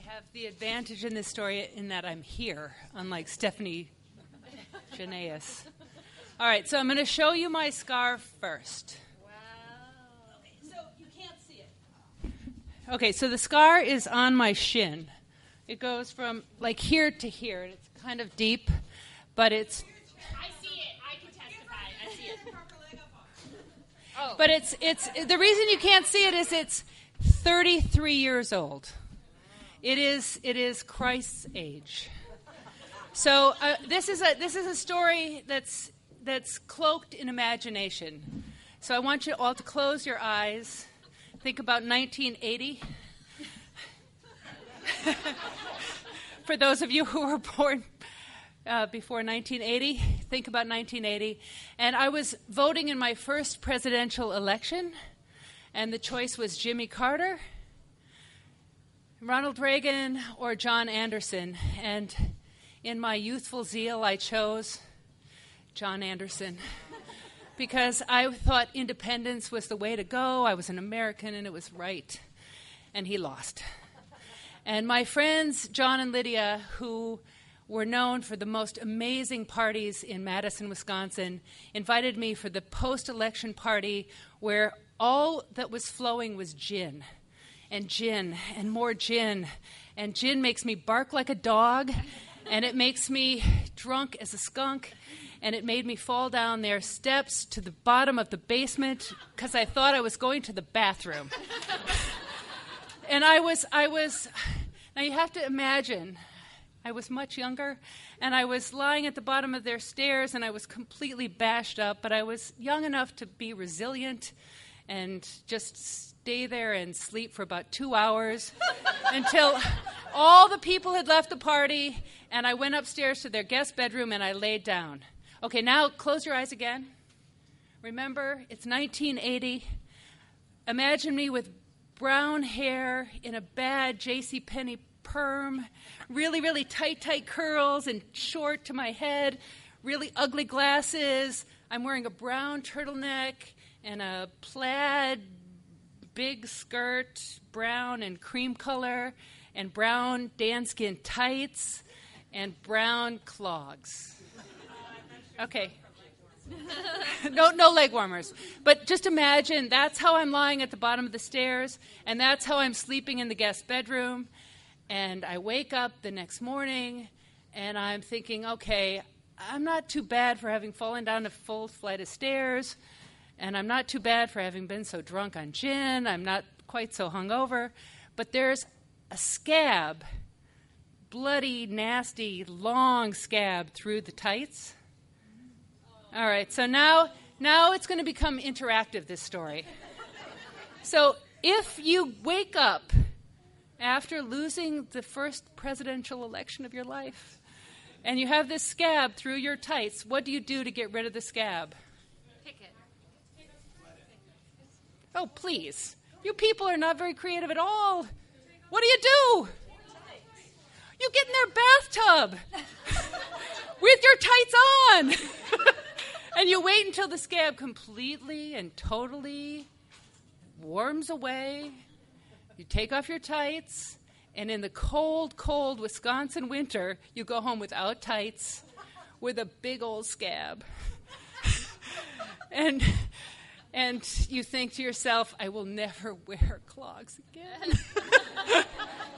have the advantage in this story in that I'm here, unlike Stephanie Janaeus. All right, so I'm going to show you my scarf first. Wow. Okay, so you can't see it. Okay, so the scar is on my shin. It goes from like here to here, and it's kind of deep, but it's... I see it. I can testify. I see it. Oh. But it's the reason you can't see it is it's 33 years old. It is Christ's age. So this is a story that's cloaked in imagination. So I want you all to close your eyes. Think about 1980. For those of you who were born before 1980, think about 1980. And I was voting in my first presidential election, and the choice was Jimmy Carter, Ronald Reagan, or John Anderson. And in my youthful zeal, I chose John Anderson because I thought independence was the way to go. I was an American, and it was right. And he lost. And my friends, John and Lydia, who were known for the most amazing parties in Madison, Wisconsin, invited me for the post-election party where all that was flowing was gin and more gin. And gin makes me bark like a dog, and it makes me drunk as a skunk, and it made me fall down their steps to the bottom of the basement because I thought I was going to the bathroom. And I was, now you have to imagine, I was much younger, and I was lying at the bottom of their stairs, and I was completely bashed up, but I was young enough to be resilient and just stay there and sleep for about 2 hours until all the people had left the party, and I went upstairs to their guest bedroom, and I laid down. Okay, now close your eyes again. Remember, it's 1980. Imagine me with brown hair in a bad JCPenney perm, really, really tight curls and short to my head, really ugly glasses. I'm wearing a brown turtleneck and a plaid big skirt, brown and cream color, and brown danskin tights, and brown clogs. Okay. No leg warmers. But just imagine that's how I'm lying at the bottom of the stairs, and that's how I'm sleeping in the guest bedroom. And I wake up the next morning, and I'm thinking, okay, I'm not too bad for having fallen down a full flight of stairs, and I'm not too bad for having been so drunk on gin. I'm not quite so hungover. But there's a scab, bloody, nasty, long scab through the tights. All right, so now it's going to become interactive, this story. So if you wake up after losing the first presidential election of your life and you have this scab through your tights, what do you do to get rid of the scab? Pick it. Oh, please. You people are not very creative at all. What do? You get in their bathtub with your tights on. And you wait until the scab completely and totally warms away. You take off your tights, and in the cold, cold Wisconsin winter, you go home without tights with a big old scab. And you think to yourself, I will never wear clogs again.